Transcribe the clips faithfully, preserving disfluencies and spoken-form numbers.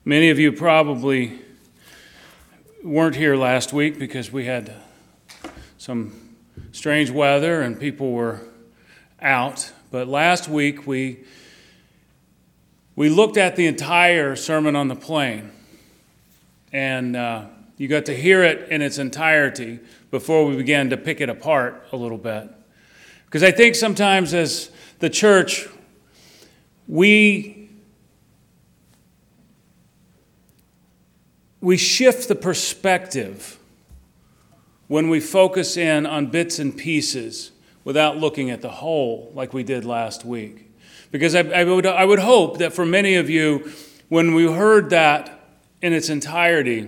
Many of you probably weren't here last week because we had some strange weather and people were out. But last week we we looked at the entire Sermon on the Plain, and uh, you got to hear it in its entirety before we began to pick it apart a little bit. Because I think sometimes as the church, we we shift the perspective when we focus in on bits and pieces without looking at the whole like we did last week. Because I, I would I would hope that for many of you, when we heard that in its entirety,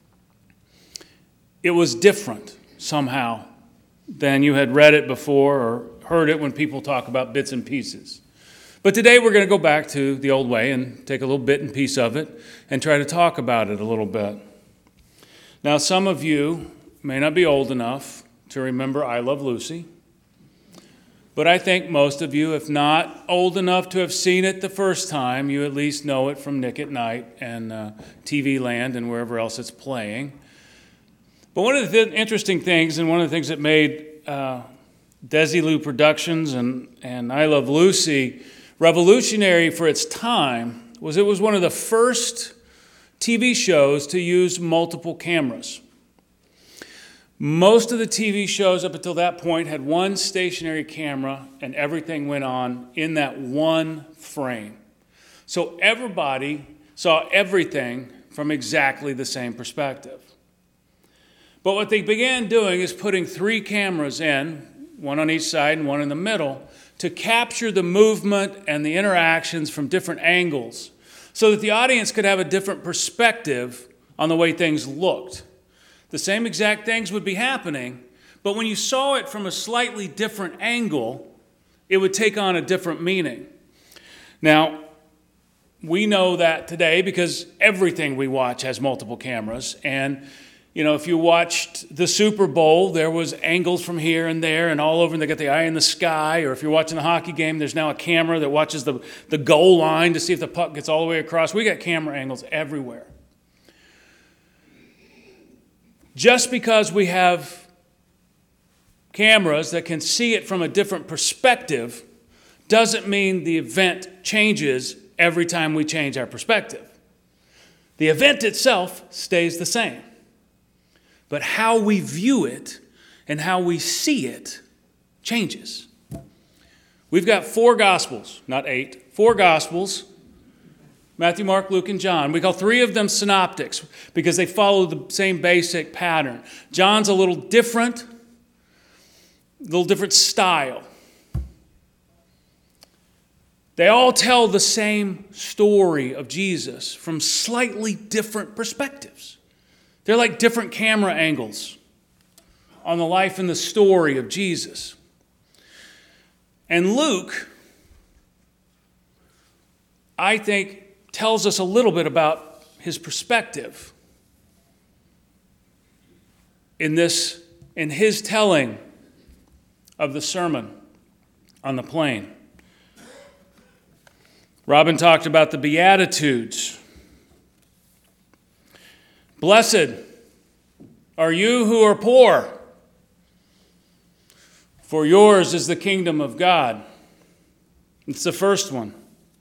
it was different somehow than you had read it before or heard it when people talk about bits and pieces. But today we're going to go back to the old way and take a little bit and piece of it and try to talk about it a little bit. Now, some of you may not be old enough to remember I Love Lucy, but I think most of you, if not old enough to have seen it the first time, you at least know it from Nick at Night and uh, T V Land and wherever else it's playing. But one of the th- interesting things, and one of the things that made uh, Desilu Productions and, and I Love Lucy revolutionary for its time, was it was one of the first T V shows to use multiple cameras. Most of the T V shows up until that point had one stationary camera and everything went on in that one frame. So everybody saw everything from exactly the same perspective. But what they began doing is putting three cameras in, one on each side and one in the middle, to capture the movement and the interactions from different angles so that the audience could have a different perspective on the way things looked. The same exact things would be happening, but when you saw it from a slightly different angle, it would take on a different meaning. Now, we know that today because everything we watch has multiple cameras, and you know, if you watched the Super Bowl, there was angles from here and there and all over, and they got the eye in the sky. Or if you're watching the hockey game, there's now a camera that watches the, the goal line to see if the puck gets all the way across. We got camera angles everywhere. Just because we have cameras that can see it from a different perspective doesn't mean the event changes every time we change our perspective. The event itself stays the same. But how we view it and how we see it changes. We've got four Gospels, not eight, four Gospels, Matthew, Mark, Luke, and John. We call three of them synoptics because they follow the same basic pattern. John's a little different, a little different style. They all tell the same story of Jesus from slightly different perspectives. They're like different camera angles on the life and the story of Jesus. And Luke, I think, tells us a little bit about his perspective in this, in his telling of the Sermon on the Plain. Robin talked about the Beatitudes. Blessed are you who are poor, for yours is the kingdom of God. It's the first one.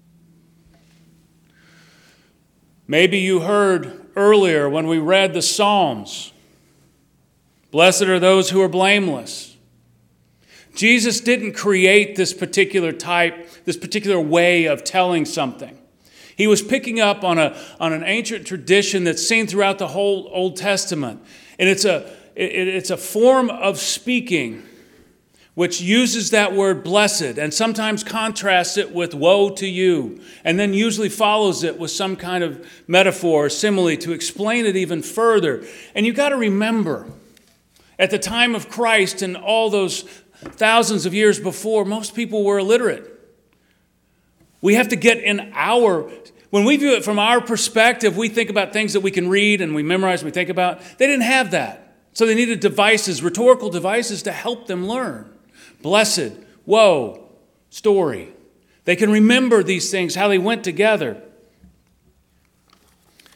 Maybe you heard earlier when we read the Psalms, blessed are those who are blameless. Jesus didn't create this particular type, this particular way of telling something. He was picking up on a on an ancient tradition that's seen throughout the whole Old Testament. And it's a it, it's a form of speaking which uses that word blessed and sometimes contrasts it with woe to you, and then usually follows it with some kind of metaphor or simile to explain it even further. And you've got to remember, at the time of Christ and all those thousands of years before, most people were illiterate. We have to get in our, when we view it from our perspective, we think about things that we can read and we memorize and we think about. They didn't have that. So they needed devices, rhetorical devices to help them learn. Blessed, woe, story. They can remember these things, how they went together.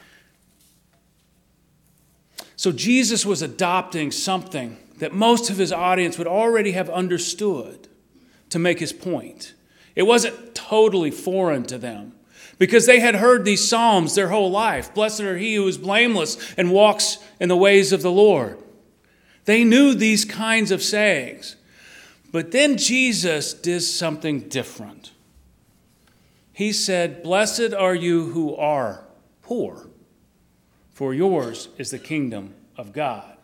So Jesus was adopting something that most of his audience would already have understood to make his point. It wasn't totally foreign to them because they had heard these psalms their whole life. Blessed are he who is blameless and walks in the ways of the Lord. They knew these kinds of sayings. But then Jesus did something different. He said, "Blessed are you who are poor, for yours is the kingdom of God."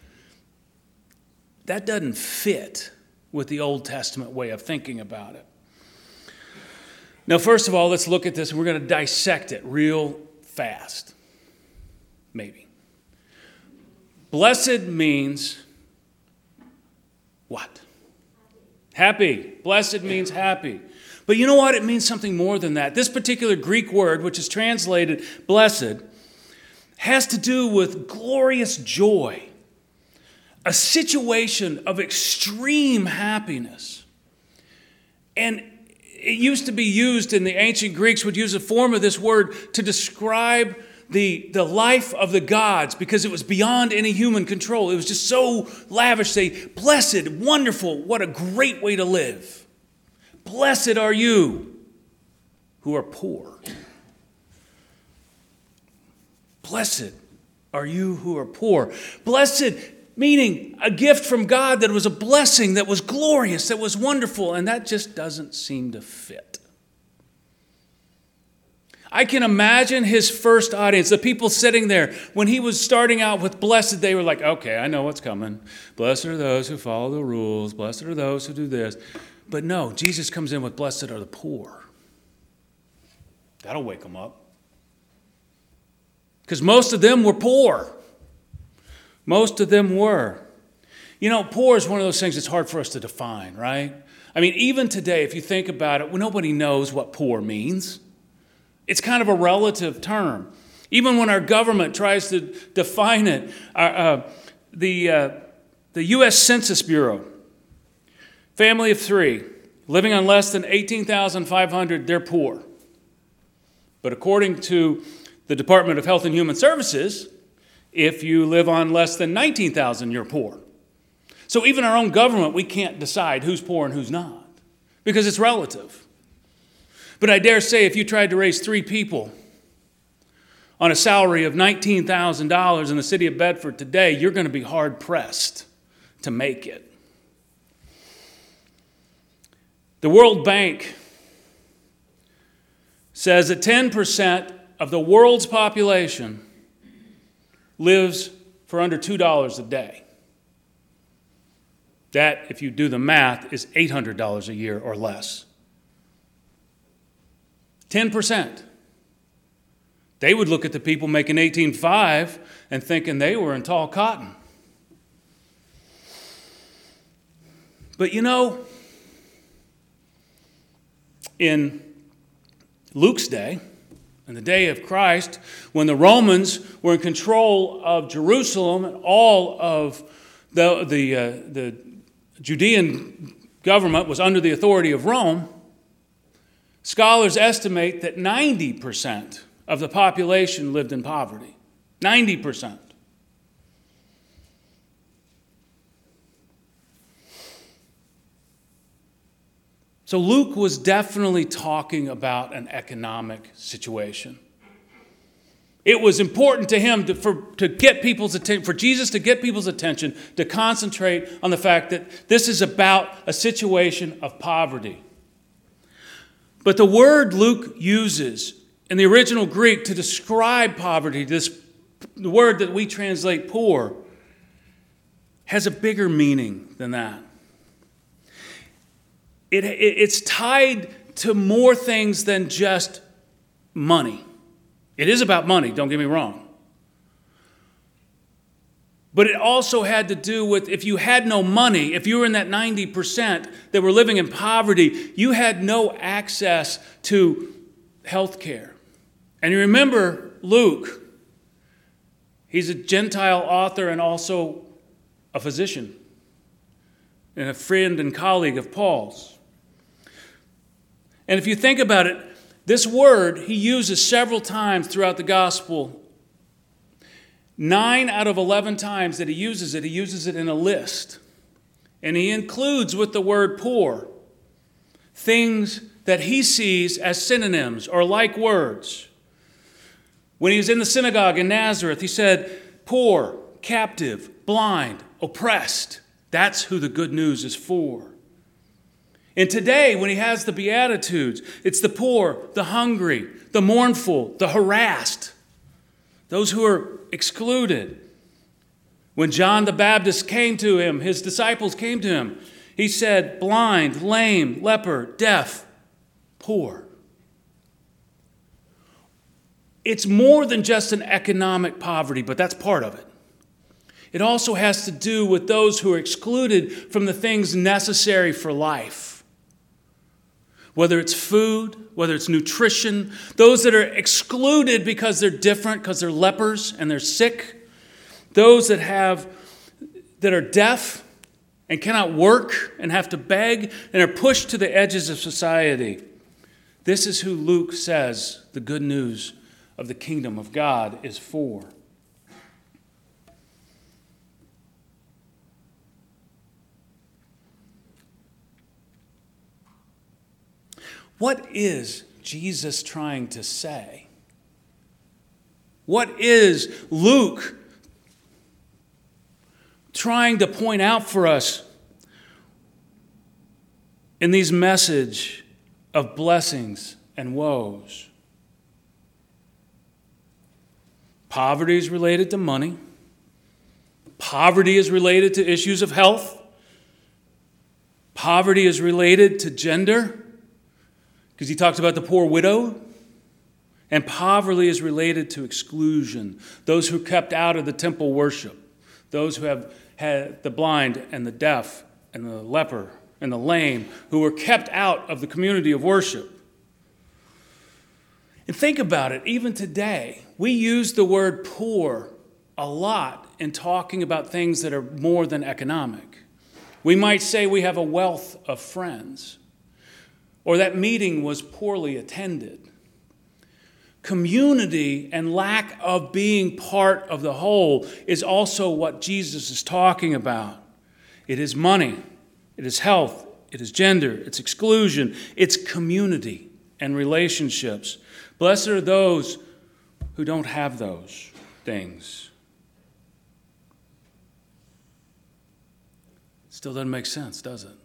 That doesn't fit with the Old Testament way of thinking about it. Now, first of all, let's look at this. We're going to dissect it real fast. Maybe. Blessed means what? Happy. Blessed means happy. But you know what? It means something more than that. This particular Greek word, which is translated blessed, has to do with glorious joy, a situation of extreme happiness. And it used to be used in the ancient Greeks, would use a form of this word to describe the, the life of the gods because it was beyond any human control. It was just so lavish. They, blessed, wonderful, what a great way to live. Blessed are you who are poor. Blessed are you who are poor. Blessed meaning a gift from God that was a blessing, that was glorious, that was wonderful, and that just doesn't seem to fit. I can imagine his first audience, the people sitting there, when he was starting out with blessed, they were like, okay, I know what's coming. Blessed are those who follow the rules. Blessed are those who do this. But no, Jesus comes in with blessed are the poor. That'll wake them up. Because most of them were poor. Most of them were. You know, poor is one of those things that's hard for us to define, right? I mean, even today, if you think about it, well, nobody knows what poor means. It's kind of a relative term. Even when our government tries to define it, uh, uh, the, uh, the U S Census Bureau, family of three, living on less than eighteen thousand five hundred, they're poor. But according to the Department of Health and Human Services, if you live on less than nineteen thousand, you're poor. So even our own government, we can't decide who's poor and who's not because it's relative. But I dare say if you tried to raise three people on a salary of nineteen thousand dollars in the city of Bedford today, you're going to be hard-pressed to make it. The World Bank says that ten percent of the world's population lives for under two dollars a day. That, if you do the math, is eight hundred dollars a year or less. ten percent. They would look at the people making eighteen five and thinking they were in tall cotton. But you know, in Luke's day, in the day of Christ, when the Romans were in control of Jerusalem and all of the, the, uh, the Judean government was under the authority of Rome, scholars estimate that ninety percent of the population lived in poverty. ninety percent. So Luke was definitely talking about an economic situation. It was important to him to, for, to get people's attention, for Jesus to get people's attention, to concentrate on the fact that this is about a situation of poverty. But the word Luke uses in the original Greek to describe poverty, this the word that we translate poor, has a bigger meaning than that. It, it, it's tied to more things than just money. It is about money, don't get me wrong. But it also had to do with if you had no money, if you were in that ninety percent that were living in poverty, you had no access to health care. And you remember Luke, he's a Gentile author and also a physician and a friend and colleague of Paul's. And if you think about it, this word he uses several times throughout the gospel. Nine out of eleven times that he uses it, he uses it in a list. And he includes with the word poor things that he sees as synonyms or like words. When he was in the synagogue in Nazareth, he said, poor, captive, blind, oppressed. That's who the good news is for. And today, when he has the Beatitudes, it's the poor, the hungry, the mournful, the harassed, those who are excluded. When John the Baptist came to him, his disciples came to him, he said, blind, lame, leper, deaf, poor. It's more than just an economic poverty, but that's part of it. It also has to do with those who are excluded from the things necessary for life. Whether it's food, whether it's nutrition, those that are excluded because they're different, because they're lepers and they're sick, those that have that are deaf and cannot work and have to beg and are pushed to the edges of society. This is who Luke says the good news of the kingdom of God is for. What is Jesus trying to say? What is Luke trying to point out for us in these message of blessings and woes? Poverty is related to money. Poverty is related to issues of health. Poverty is related to gender, because he talks about the poor widow. And poverty is related to exclusion, those who are kept out of the temple worship, those who have had the blind and the deaf and the leper and the lame, who were kept out of the community of worship. And think about it, even today, we use the word poor a lot in talking about things that are more than economic. We might say we have a wealth of friends, or that meeting was poorly attended. Community and lack of being part of the whole is also what Jesus is talking about. It is money, it is health, it is gender, it's exclusion, it's community and relationships. Blessed are those who don't have those things. Still doesn't make sense, does it?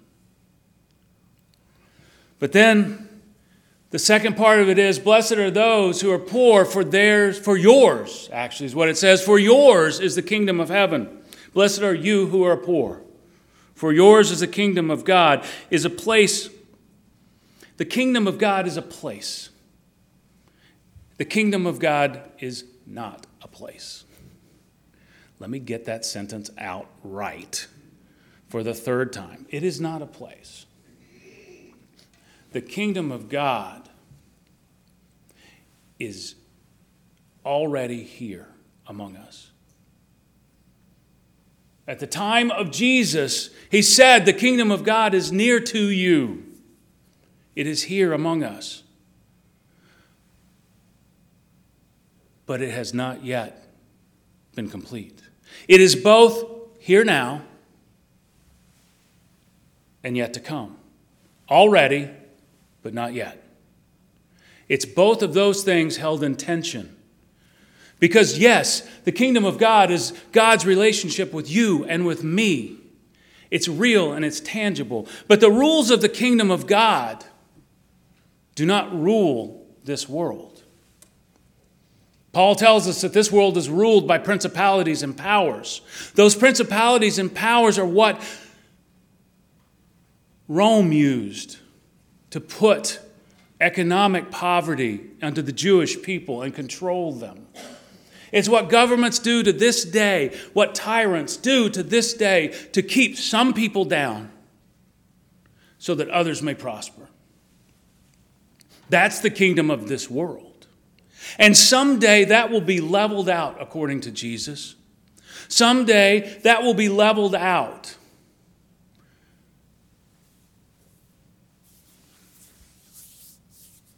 But then the second part of it is, blessed are those who are poor, for theirs, for yours, actually is what it says. For yours is the kingdom of heaven. Blessed are you who are poor. For yours is the kingdom of God, is a place. The kingdom of God is a place. The kingdom of God is not a place. Let me get that sentence out right for the third time. It is not a place. The kingdom of God is already here among us. At the time of Jesus, he said, the kingdom of God is near to you. It is here among us. But it has not yet been complete. It is both here now and yet to come. Already, but not yet. It's both of those things held in tension. Because yes, the kingdom of God is God's relationship with you and with me. It's real and it's tangible. But the rules of the kingdom of God do not rule this world. Paul tells us that this world is ruled by principalities and powers. Those principalities and powers are what Rome used to put economic poverty onto the Jewish people and control them. It's what governments do to this day, what tyrants do to this day to keep some people down so that others may prosper. That's the kingdom of this world. And someday that will be leveled out according to Jesus. Someday that will be leveled out.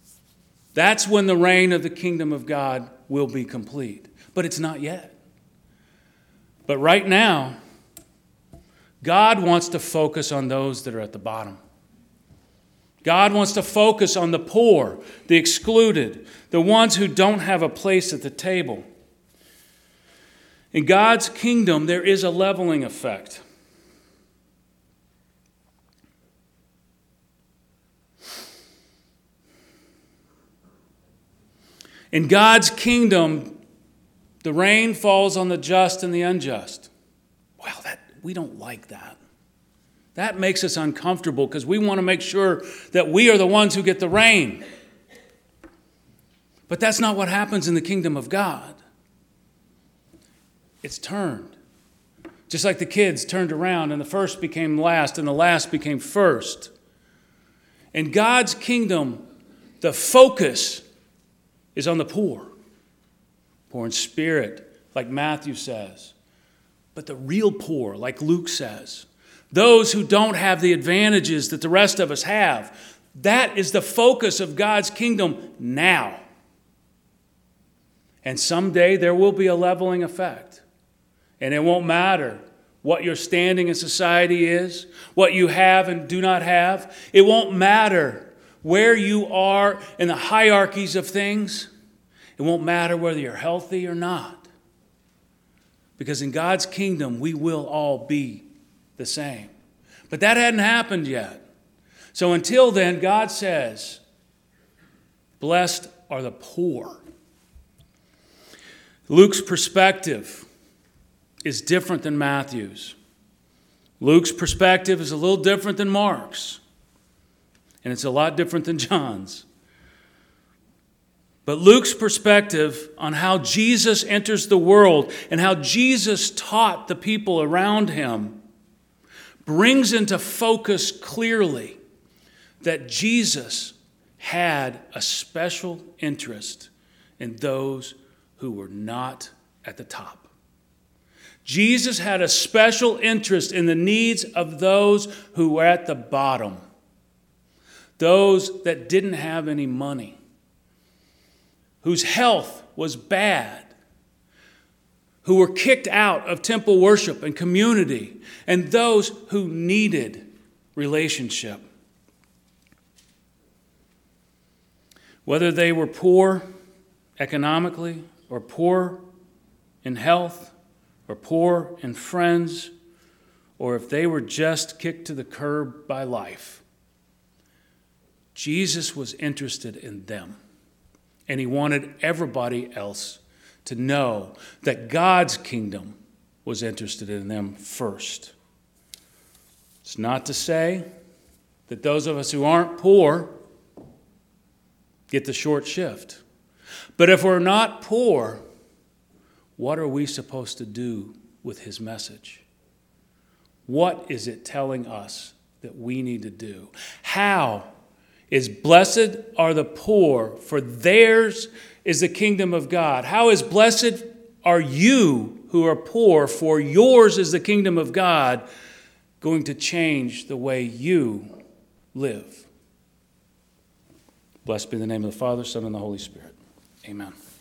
That's when the reign of the kingdom of God will be complete. But it's not yet. But right now, God wants to focus on those that are at the bottom. God wants to focus on the poor, the excluded, the ones who don't have a place at the table. In God's kingdom, there is a leveling effect. In God's kingdom, the rain falls on the just and the unjust. Wow, that we don't like that. That makes us uncomfortable because we want to make sure that we are the ones who get the rain. But that's not what happens in the kingdom of God. It's turned. Just like the kids turned around and the first became last and the last became first. In God's kingdom, the focus is on the poor. Poor in spirit, like Matthew says. But the real poor, like Luke says. Those who don't have the advantages that the rest of us have. That is the focus of God's kingdom now. And someday there will be a leveling effect. And it won't matter what your standing in society is, what you have and do not have. It won't matter where you are in the hierarchies of things. It won't matter whether you're healthy or not. Because in God's kingdom, we will all be the same. But that hadn't happened yet. So until then, God says, blessed are the poor. Luke's perspective is different than Matthew's. Luke's perspective is a little different than Mark's. And it's a lot different than John's. But Luke's perspective on how Jesus enters the world and how Jesus taught the people around him brings into focus clearly that Jesus had a special interest in those who were not at the top. Jesus had a special interest in the needs of those who were at the bottom, those that didn't have any money, whose health was bad, who were kicked out of temple worship and community, and those who needed relationship. Whether they were poor economically, or poor in health, or poor in friends, or if they were just kicked to the curb by life, Jesus was interested in them. And he wanted everybody else to know that God's kingdom was interested in them first. It's not to say that those of us who aren't poor get the short shift. But if we're not poor, what are we supposed to do with his message? What is it telling us that we need to do? How is blessed are the poor, for theirs is the kingdom of God? How is blessed are you who are poor, for yours is the kingdom of God, going to change the way you live? Blessed be the name of the Father, Son, and the Holy Spirit. Amen.